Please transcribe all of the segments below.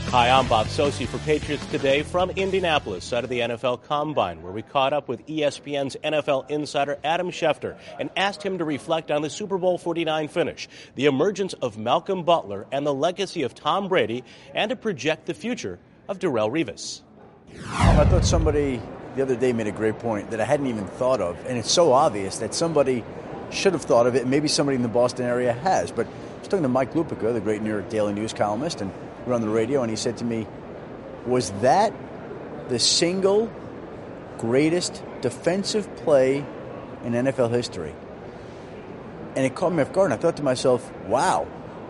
Hi, I'm Bob Socci for Patriots Today from Indianapolis, out of the NFL Combine, where we caught up with ESPN's NFL insider Adam Schefter and asked him to reflect on the Super Bowl 49 finish, the emergence of Malcolm Butler and the legacy of Tom Brady, and to project the future of Darrelle Revis. I thought somebody the other day made a great point that I hadn't even thought of, and it's so obvious that somebody should have thought of it, and maybe somebody in the Boston area has. But I was talking to Mike Lupica, the great New York Daily News columnist, and we're on the radio, and he said to me, was that the single greatest defensive play in NFL history? And it caught me off guard, and I thought to myself, wow,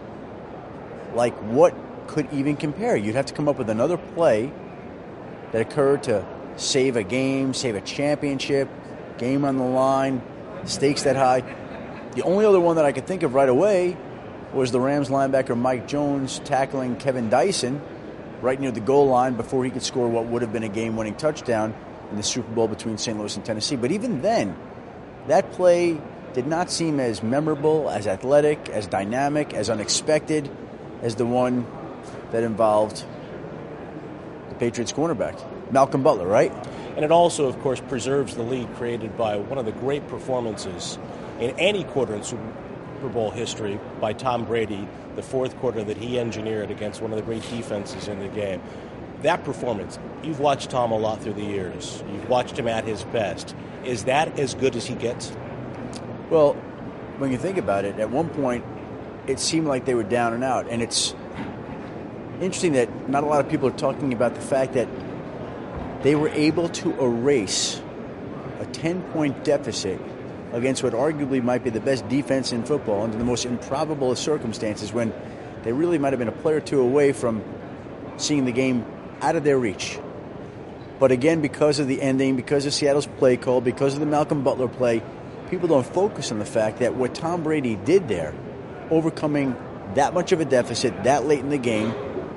like what could even compare? You'd have to come up with another play that occurred to save a game, save a championship, game on the line, stakes that high. The only other one that I could think of right away was the Rams linebacker Mike Jones tackling Kevin Dyson right near the goal line before he could score what would have been a game-winning touchdown in the Super Bowl between St. Louis and Tennessee. But even then, that play did not seem as memorable, as athletic, as dynamic, as unexpected as the one that involved the Patriots cornerback, Malcolm Butler, right? And it also, of course, preserves the lead created by one of the great performances in any quarter in Super Bowl history by Tom Brady, the fourth quarter that he engineered against one of the great defenses in the game. That performance, you've watched Tom a lot through the years. You've watched him at his best. Is that as good as he gets? Well, when you think about it, at one point, it seemed like they were down and out. And it's interesting that not a lot of people are talking about the fact that they were able to erase a 10-point deficit against what arguably might be the best defense in football under the most improbable of circumstances, when they really might have been a player or two away from seeing the game out of their reach. But again, because of the ending, because of Seattle's play call, because of the Malcolm Butler play, people don't focus on the fact that what Tom Brady did there, overcoming that much of a deficit that late in the game,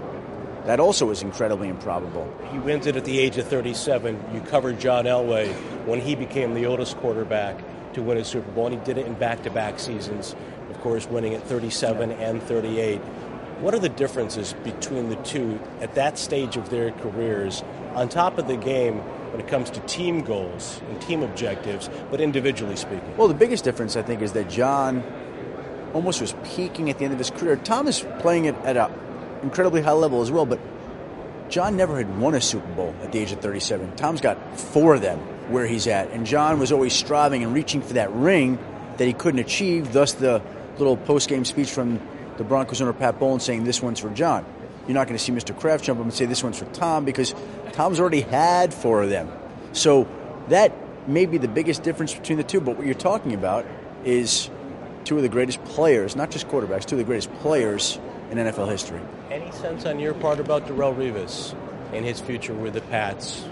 that also was incredibly improbable. He wins it at the age of 37. You covered John Elway when he became the oldest quarterback to win a Super Bowl, and he did it in back-to-back seasons, of course, winning at 37 and 38. What are the differences between the two at that stage of their careers, on top of the game, when it comes to team goals and team objectives, but individually speaking? Well, the biggest difference, I think, is that John almost was peaking at the end of his career. Tom is playing it at an incredibly high level as well, but John never had won a Super Bowl at the age of 37. Tom's got 4 of them where he's at, and John was always striving and reaching for that ring that he couldn't achieve, thus the little post-game speech from the Broncos owner Pat Bowlen saying this one's for John. You're not going to see Mr. Kraft jump up and say this one's for Tom, because Tom's already had 4 of them. So that may be the biggest difference between the two, but what you're talking about is 2 of the greatest players, not just quarterbacks, 2 of the greatest players in NFL history. Any sense on your part about Darrelle Revis and his future with the Pats?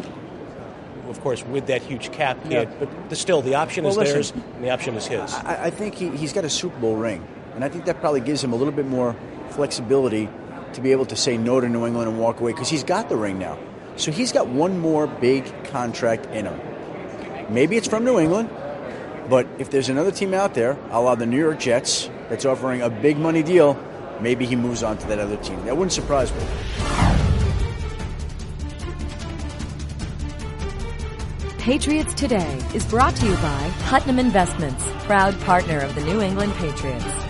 Of course, with that huge cap hit, but still, the option is theirs and the option is his. I think he's got a Super Bowl ring, and I think that probably gives him a little bit more flexibility to be able to say no to New England and walk away, because he's got the ring now. So he's got one more big contract in him. Maybe it's from New England, but if there's another team out there, a la the New York Jets, that's offering a big money deal, maybe he moves on to that other team. That wouldn't surprise me. Patriots Today is brought to you by Putnam Investments, proud partner of the New England Patriots.